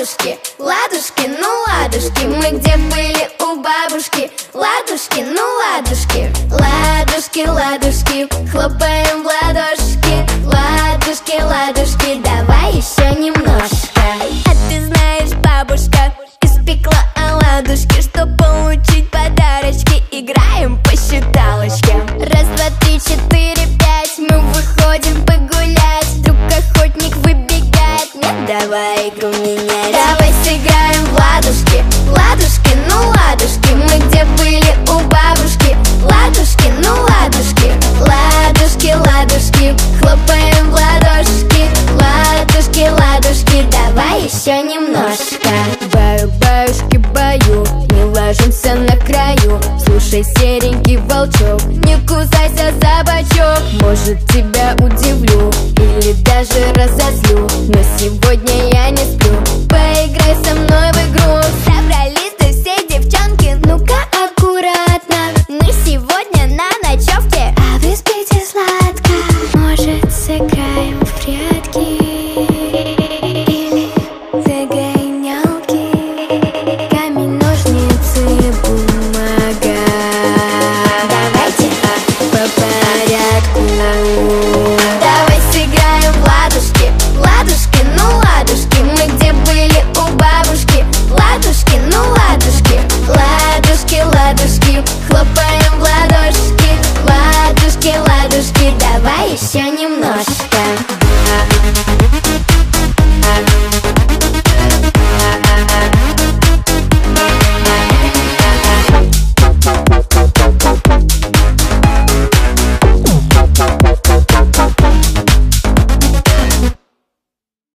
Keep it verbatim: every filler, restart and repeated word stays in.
ладушки, ладушки, ну ладушки. Мы где были у бабушки. Ладушки, ну ладушки. Ладушки, ладушки, хлопаем в ладошки. Ладушки, ладушки, давай еще немножко. А ты знаешь, бабушка испекла оладушки, чтоб получить подарочки. Играем по считалочке. Раз, два, три, четыре, пять. Мы выходим погулять. Вдруг охотник выбегает. Нет, давай игру менять. Давай сыграем в ладушки. Ладушки, ну ладушки. Мы где были у бабушки. Ладушки, ну ладушки. Ладушки, ладушки, хлопаем в ладошки. Ладушки, ладушки, давай еще немножко. Баю-баюшки, баю, не ложимся на краю. Слушай, серенький волчок, не кусайся за бочок. Может, тебя удивлю или даже разозлю, но сегодня я не сплю. Поиграй со мной в игру. Собрались-то все девчонки, ну-ка аккуратно. Мы сегодня на ночевке, а вы спите сладко. Может, сыграем в прятки или догонялки? Камень, ножницы, бумага. Давайте по порядку. Давай сыграем в ладушки. Ладушки, ну ладушки. Мы где были у бабушки. Ладушки, ну ладушки. Ладушки, ладушки, хлопаем в ладошки. Ладушки, ладушки, давай еще немножко.